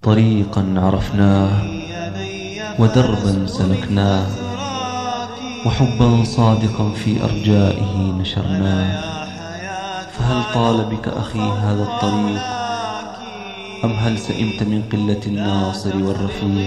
طريقا عرفناه ودربا سلكناه، وحبا صادقا في أرجائه نشرناه. فهل طال بك أخي هذا الطريق، أم هل سئمت من قلة الناصر والرفيق؟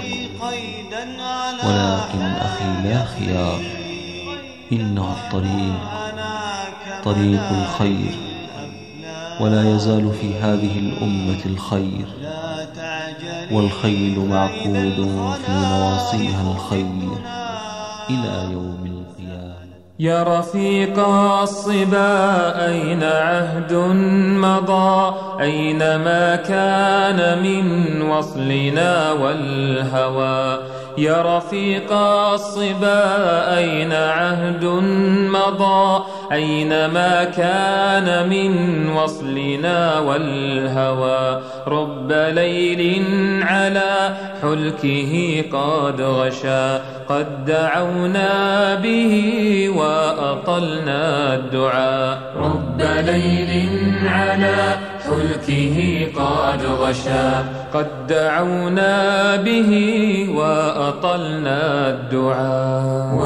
ولكن أخي لا خيار، إنه الطريق طريق الخير، ولا يزال في هذه الأمة الخير، والخيل معقود في نواصيها الخير إلى يوم القيامة. يا رفيق الصبا أين عهد مضى، أين ما كان من وصلنا والهوى؟ يا رفيق الصبا أين عهد مضى، أين ما كان من وصلنا والهوى؟ رب ليل على حلكه قد غشا، قد دعونا به وأطلنا الدعاء. رب ليل على حلكه قد غشا، قد دعونا به وأطلنا الدعاء.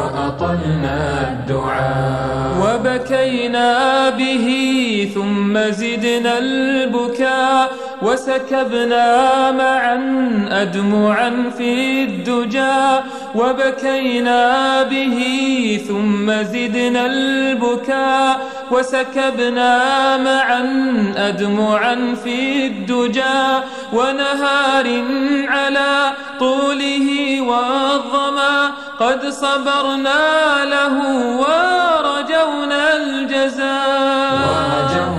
وبكينا به ثم زدنا البكاء، وسكبنا معا أدمعا في الدجى. وبكينا به ثم زدنا البكاء، وسكبنا معا أدمعا في الدجى. ونهار على طوله والظما قد صبرنا له ورجونا الجزاء.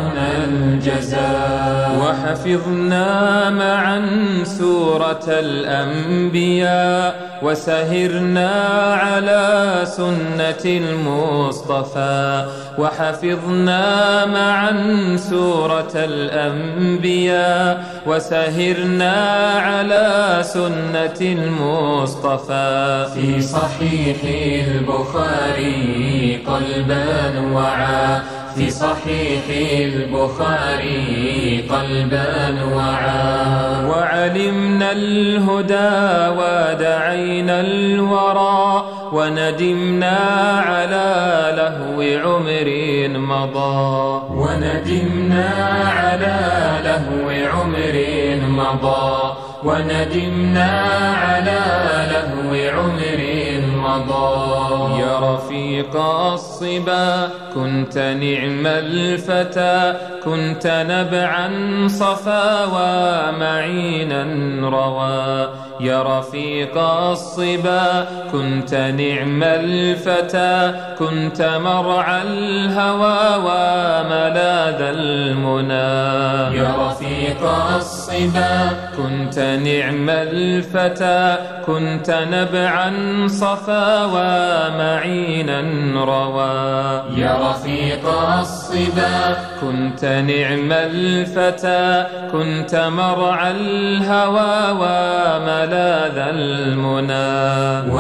وحفظنا معا سورة الأنبياء، وسهرنا على سنة المصطفى. وحفظنا معا سورة الأنبياء، وسهرنا على سنة المصطفى. في صحيح البخاري قلبا وعى، في صحيح البخاري قلبا وعى. وعلمنا الهدى ودعينا الورى، وندمنا على لهو عمر مضى. وندمنا على لهو عمر مضى. وندمنا على لهو عمر مضى. يا رفيق الصبا كنت نعم الفتى، كنت نبعا صفا ومعينا روى. يا رفيق الصبا كنت نعم الفتى، كنت مرعى الهوى وملاذ المنى. يا رفيق الصبا كنت نعم الفتى، كنت نبعا صفا ومعينا روى. يا رفيق الصبا كنت نعم الفتى، كنت مرعى الهوى وملاذ المنى.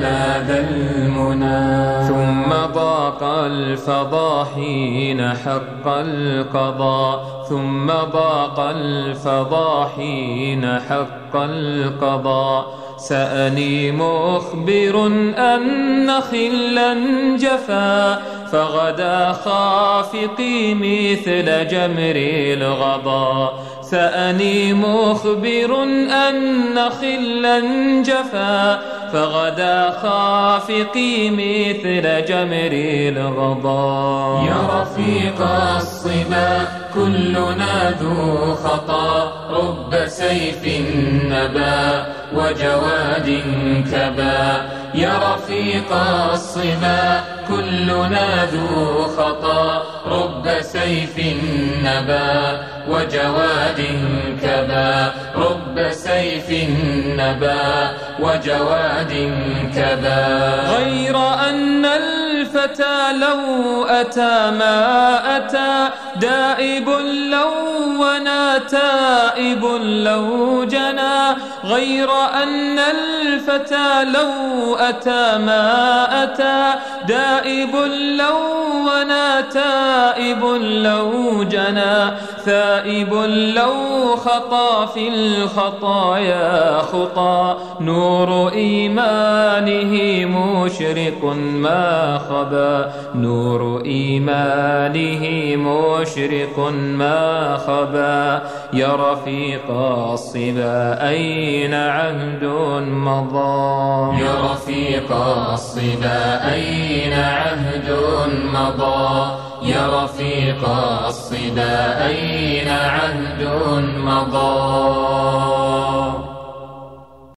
ثم ضاق الفضا حين حق القضاء، ثم ضاق الفضا حين حق القضاء. سأني مخبر أن خلا جفا، فغدا خافقي مثل جمر الغضا. سأني مخبر أن خلا جفا، فغدا خافقي مثل جمر الغضا. يا رفيق الصبا كلنا ذو خطا، رب سيف نبا وجواد كبا. يا رفيق الصبا كلنا ذو خطا، رب سيف نبا وجواد كبا. رب سيف نبا وجواد كبا. غير أن الفتى لو أتى ما أتى دائب لو ونا تائب لو جنى غير أن الفتى لو أتى ما أتى دائب لو ونا تائب لو جنى ثائب لو خطى في الخطايا خطى نور إيمانه مشرق ما خبا نور إيمانه مشرق ما خبا يا رفيق الصبا أين عهد مضى يا رفيق الصبا أين عهد مضى يا رفيق الصبا أين عهد مضى